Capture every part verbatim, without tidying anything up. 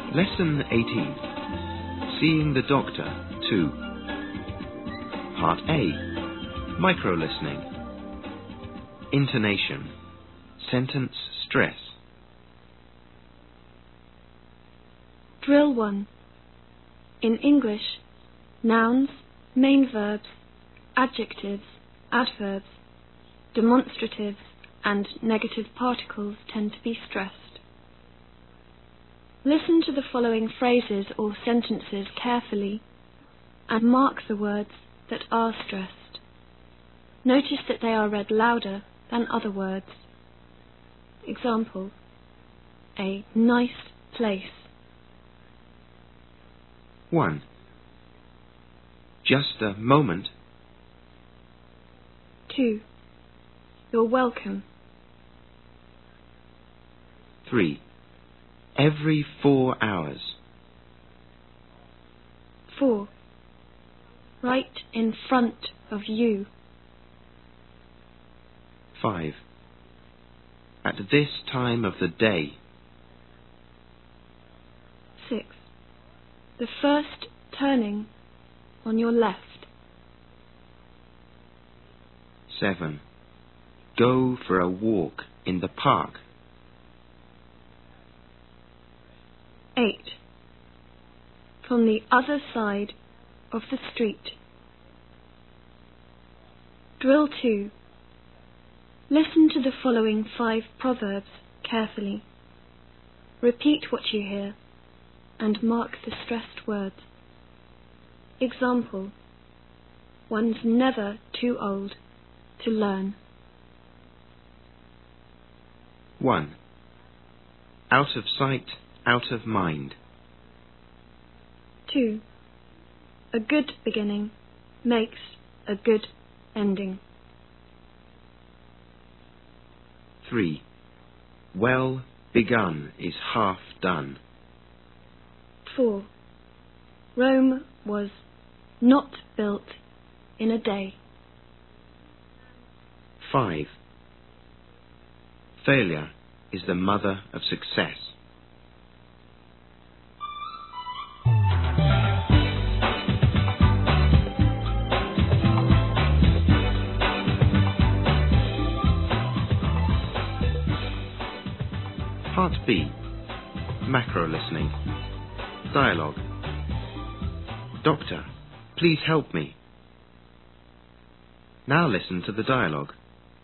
Lesson eighteen. Seeing the Doctor, two. Part A. Micro-listening. Intonation. Sentence stress. Drill one. In English, nouns, main verbs, adjectives, adverbs, demonstratives, and negative particles tend to be stressed. Listen to the following phrases or sentences carefully and mark the words that are stressed. Notice that they are read louder than other words. Example: a nice place. one. Just a moment. two. You're welcome. three. Every four hours. four. Right in front of you. five. At this time of the day. six. The first turning on your left. seven. Go for a walk in the park. eight. From the other side of the street. Drill two. Listen to the following five proverbs carefully. Repeat what you hear and mark the stressed words. Example: one's never too old to learn. one. Out of sight, out of mind. two. A good beginning makes a good ending. three. Well begun is half done. four. Rome was not built in a day. five. Failure is the mother of success. Part B. Macro-listening. Dialogue. Doctor, please help me. Now listen to the dialogue.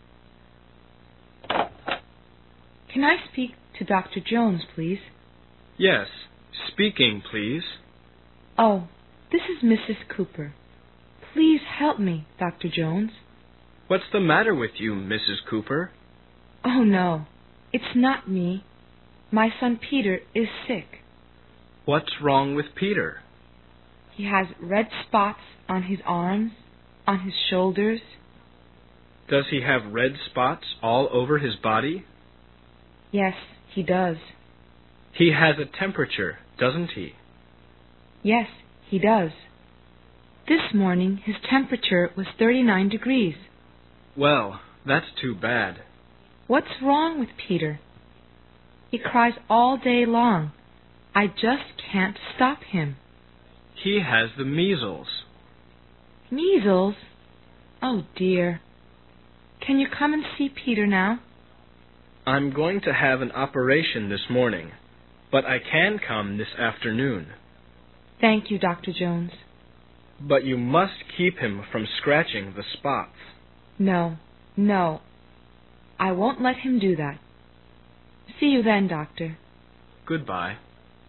Can I speak to Doctor Jones, please? Yes, speaking, please. Oh, this is Missus Cooper. Please help me, Doctor Jones. What's the matter with you, Missus Cooper? Oh, no, it's not me. My son Peter is sick. What's wrong with Peter? He has red spots on his arms, on his shoulders. Does he have red spots all over his body? Yes, he does. He has a temperature, doesn't he? Yes, he does. This morning his temperature was thirty-nine degrees. Well, that's too bad. What's wrong with Peter? He cries all day long. I just can't stop him. He has the measles. Measles? Oh, dear. Can you come and see Peter now? I'm going to have an operation this morning, but I can come this afternoon. Thank you, Doctor Jones. But you must keep him from scratching the spots. No, no. I won't let him do that. See you then, Doctor. Goodbye.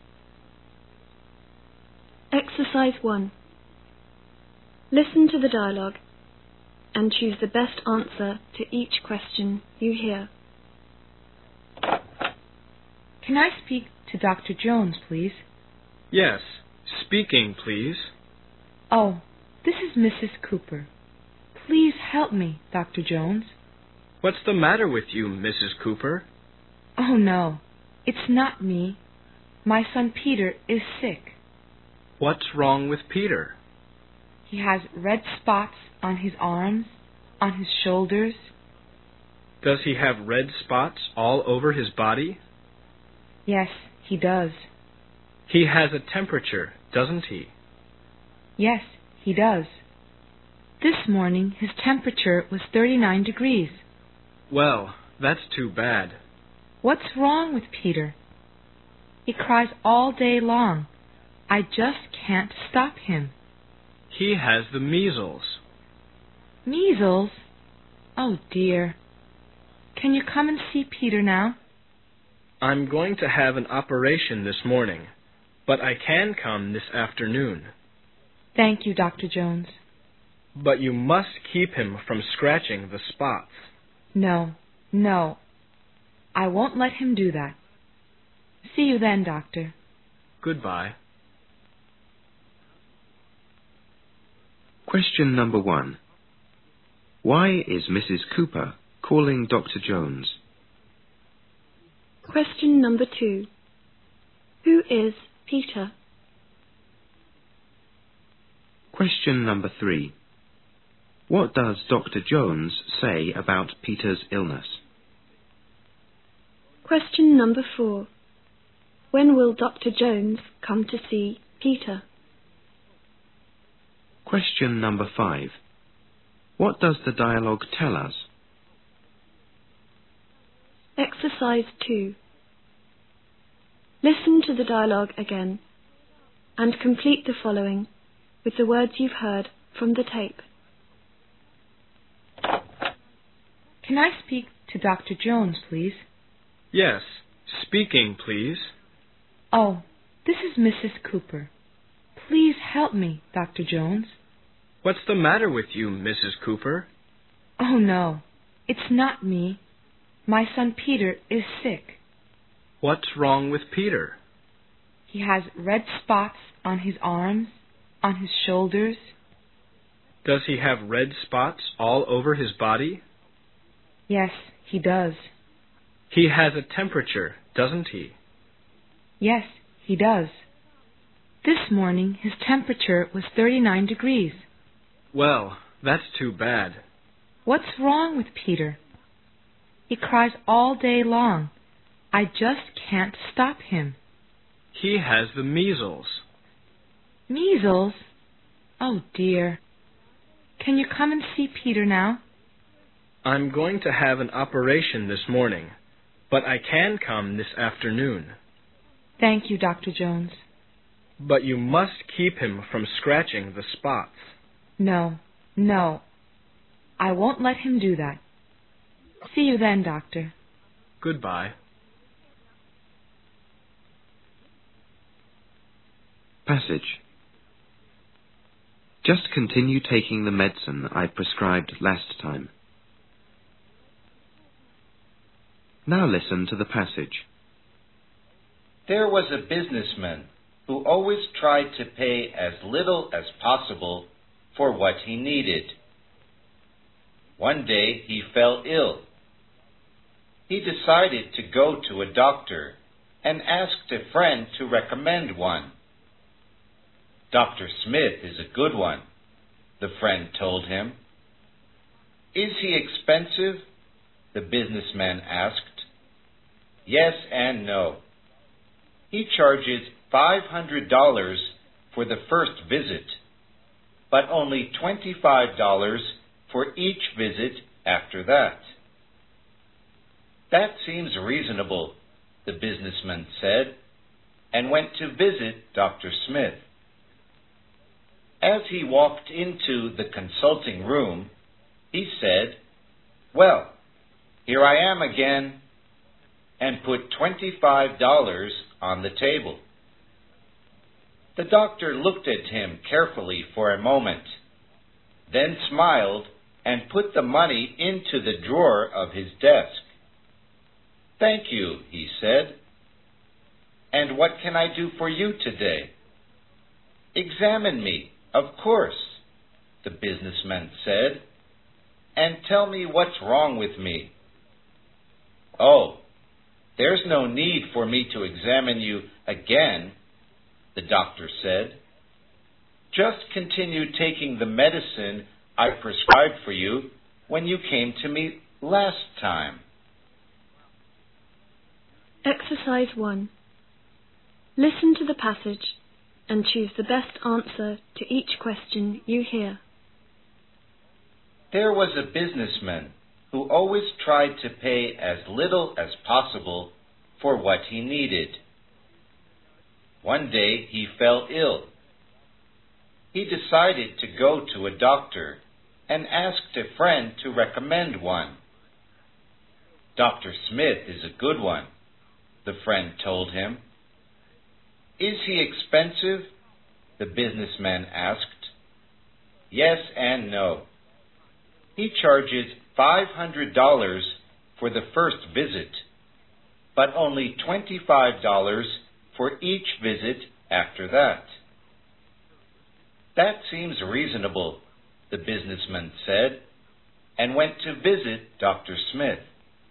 Exercise one. Listen to the dialogue and choose the best answer to each question you hear. Can I speak to Doctor Jones, please? Yes, speaking, please. Oh, this is Missus Cooper. Please help me, Doctor Jones. What's the matter with you, Missus Cooper? Oh, no, it's not me. My son Peter is sick. What's wrong with Peter? He has red spots on his arms, on his shoulders. Does he have red spots all over his body? Yes, he does. He has a temperature, doesn't he? Yes, he does. This morning his temperature was thirty-nine degrees. Well, that's too bad. What's wrong with Peter? He cries all day long. I just can't stop him. He has the measles. Measles? Oh, dear. Can you come and see Peter now? I'm going to have an operation this morning, but I can come this afternoon. Thank you, Doctor Jones. But you must keep him from scratching the spots. No, no. I won't let him do that. See you then, Doctor. Goodbye. Question number one. Why is Missus Cooper calling Doctor Jones? Question number two. Who is Peter? Question number three. What does Doctor Jones say about Peter's illness? Question number four. When will Doctor Jones come to see Peter? Question number five. What does the dialogue tell us? Exercise two. Listen to the dialogue again and complete the following with the words you've heard from the tape. Can I speak to Doctor Jones, please? Yes, speaking, please. Oh, this is Missus Cooper. Please help me, Doctor Jones. What's the matter with you, Missus Cooper? Oh, no, it's not me. My son Peter is sick. What's wrong with Peter? He has red spots on his arms, on his shoulders. Does he have red spots all over his body? Yes, he does. He has a temperature, doesn't he? Yes, he does. This morning his temperature was thirty-nine degrees. Well, that's too bad. What's wrong with Peter? He cries all day long. I just can't stop him. He has the measles. Measles? Oh, dear. Can you come and see Peter now? I'm going to have an operation this morning, but I can come this afternoon. Thank you, Doctor Jones. But you must keep him from scratching the spots. No, no. I won't let him do that. See you then, Doctor. Goodbye. Passage. Just continue taking the medicine I prescribed last time. Now listen to the passage. There was a businessman who always tried to pay as little as possible for what he needed. One day he fell ill. He decided to go to a doctor and asked a friend to recommend one. Doctor Smith is a good one, the friend told him. Is he expensive? The businessman asked. Yes and no. He charges five hundred dollars for the first visit, but only twenty-five dollars for each visit after that. That seems reasonable, the businessman said, and went to visit Doctor Smith. As he walked into the consulting room, he said, "Well, here I am again," and put twenty-five dollars on the table. The doctor looked at him carefully for a moment, then smiled and put the money into the drawer of his desk. "Thank you," he said. "And what can I do for you today?" "Examine me, of course," the businessman said, "and tell me what's wrong with me." "Oh, there's no need for me to examine you again," the doctor said. "Just continue taking the medicine I prescribed for you when you came to me last time." Exercise one. Listen to the passage and choose the best answer to each question you hear. There was a businessman who always tried to pay as little as possible for what he needed. One day he fell ill. He decided to go to a doctor and asked a friend to recommend one. Doctor Smith is a good one, the friend told him. Is he expensive? The businessman asked. Yes and no. He charges five hundred dollars for the first visit, but only twenty-five dollars for each visit after that. That seems reasonable, the businessman said, and went to visit Doctor Smith.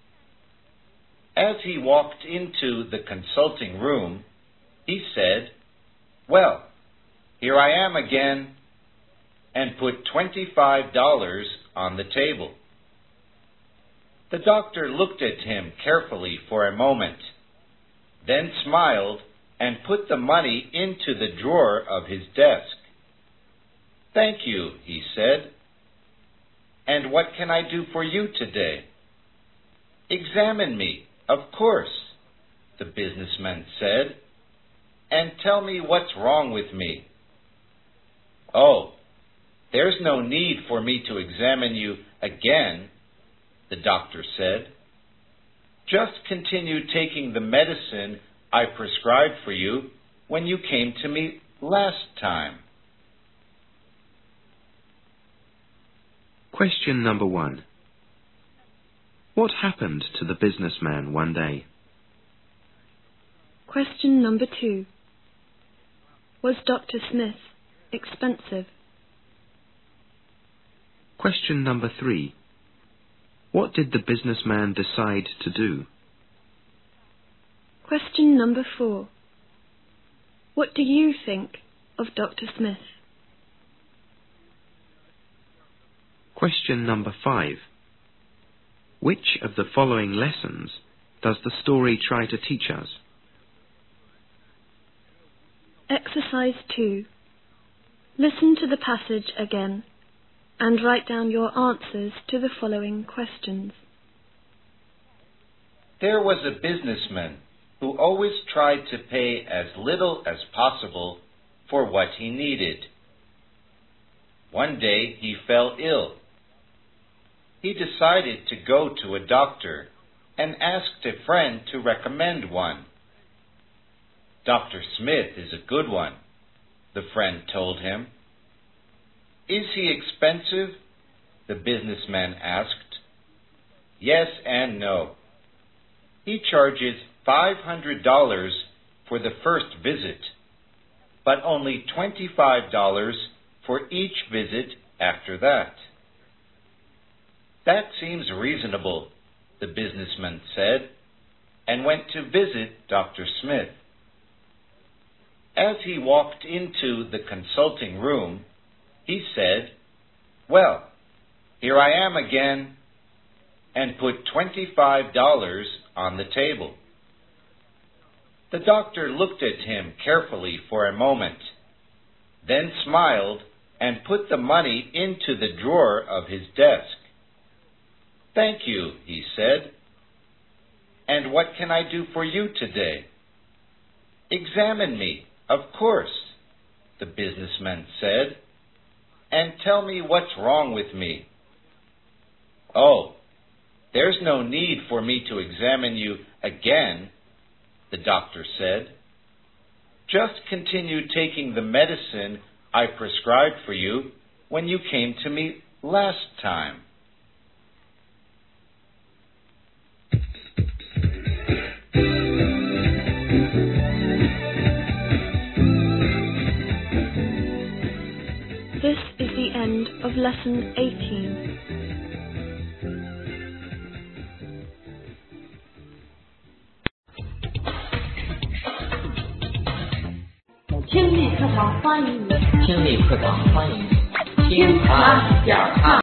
As he walked into the consulting room, he said, "Well, here I am again," and put twenty-five dollars on the table. The doctor looked at him carefully for a moment, then smiled and put the money into the drawer of his desk. "Thank you," he said. "And what can I do for you today?" "Examine me, of course," the businessman said, "and tell me what's wrong with me." "Oh, there's no need for me to examine you again," the doctor said. "Just continue taking the medicine I prescribed for you when you came to me last time." Question number one. What happened to the businessman one day? Question number two. Was Doctor Smith expensive? Question number three. What did the businessman decide to do? Question number four. What do you think of Doctor Smith? Question number five. Which of the following lessons does the story try to teach us? Exercise two. Listen to the passage again and write down your answers to the following questions. There was a businessman who always tried to pay as little as possible for what he needed. One day he fell ill. He decided to go to a doctor and asked a friend to recommend one. Doctor Smith is a good one, the friend told him. Is he expensive? The businessman asked. Yes and no. He charges five hundred dollars for the first visit, but only twenty-five dollars for each visit after that. That seems reasonable, the businessman said, and went to visit Doctor Smith. As he walked into the consulting room, he said, "Well, here I am again," and put twenty-five dollars on the table. The doctor looked at him carefully for a moment, then smiled and put the money into the drawer of his desk. "Thank you," he said. "And what can I do for you today?" "Examine me, of course," the businessman said, "and tell me what's wrong with me." "Oh, there's no need for me to examine you again," the doctor said. "Just continue taking the medicine I prescribed for you when you came to me last time." This is the end of lesson eighteen. 听力课堂欢迎你，听力课堂欢迎你，听他讲他。